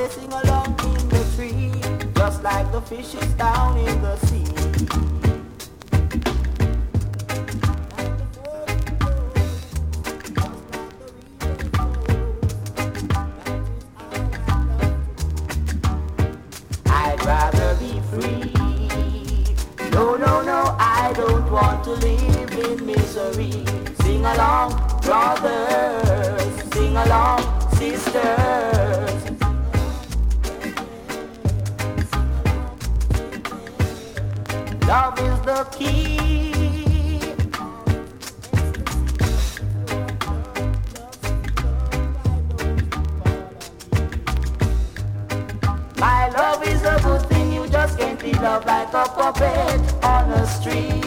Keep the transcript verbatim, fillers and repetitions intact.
they sing along in the tree, just like the fishes down in the sea. I'd rather be free. No, no, no, I don't want to live in misery. Sing along, brothers, sing along, sisters. Love is the key. My love is a good thing, you just can't be loved like a puppet on a string.